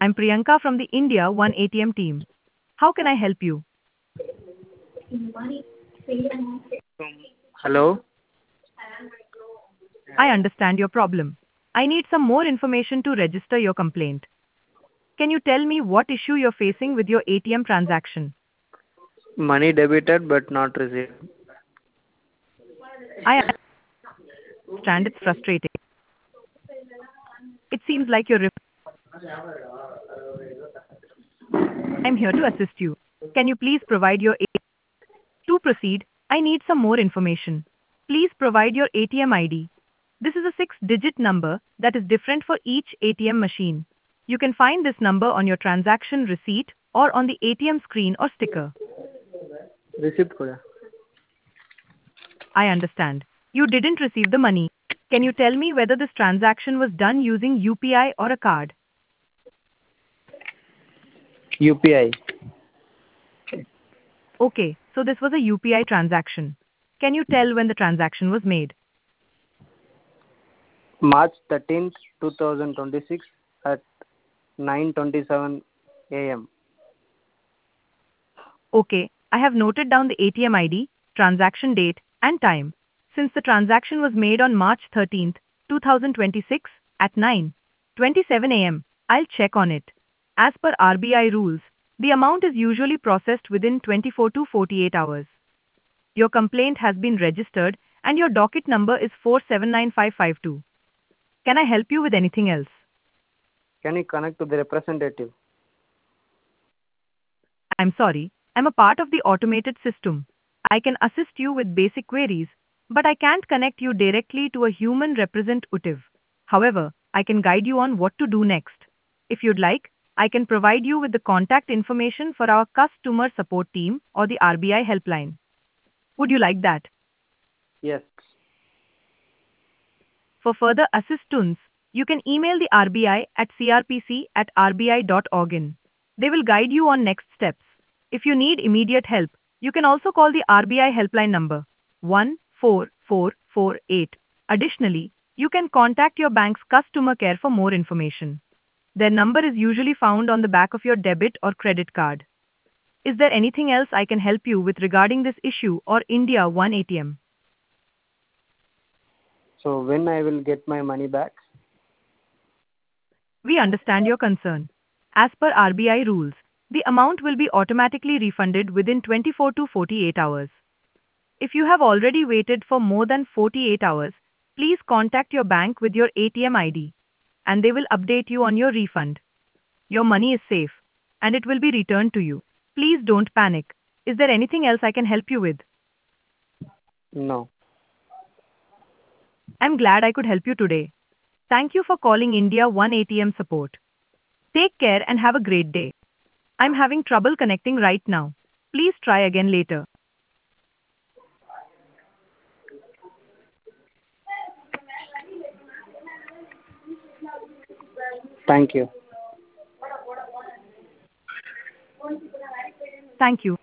I'm Priyanka from the India One ATM team. How can I help you? Hello? I understand your problem. I need some more information to register your complaint. Can you tell me what issue you're facing with your ATM transaction? Money debited but not received. I understand it's frustrating. It seems like I'm here to assist you. Can you please provide your To proceed, I need some more information. Please provide your ATM ID. This is a six-digit number that is different for each ATM machine. You can find this number on your transaction receipt or on the ATM screen or sticker. Receipt kuda. I understand. You didn't receive the money. Can you tell me whether this transaction was done using UPI or a card? UPI. Okay, so this was a UPI transaction. Can you tell when the transaction was made? March 13th, 2026 at 9:27 a.m. Okay, I have noted down the ATM ID, transaction date, and time. Since the transaction was made on March 13th, 2026 at 9:27 a.m., I'll check on it. As per RBI rules, the amount is usually processed within 24 to 48 hours. Your complaint has been registered and your docket number is 479552. Can I help you with anything else? Can you connect to the representative? I'm sorry, I'm a part of the automated system. I can assist you with basic queries, but I can't connect you directly to a human representative. However, I can guide you on what to do next. If you'd like, I can provide you with the contact information for our customer support team or the RBI helpline. Would you like that? Yes. For further assistance, you can email the RBI at crpc@rbi.org. They will guide you on next steps. If you need immediate help, you can also call the RBI helpline number 14448. Additionally, you can contact your bank's customer care for more information. Their number is usually found on the back of your debit or credit card. Is there anything else I can help you with regarding this issue or India One ATM? So when I will get my money back? We understand your concern. As per RBI rules, the amount will be automatically refunded within 24 to 48 hours. If you have already waited for more than 48 hours, please contact your bank with your ATM ID, and they will update you on your refund. Your money is safe, and it will be returned to you. Please don't panic. Is there anything else I can help you with? No. I'm glad I could help you today. Thank you for calling India One ATM support. Take care and have a great day. I'm having trouble connecting right now. Please try again later. Thank you. Thank you.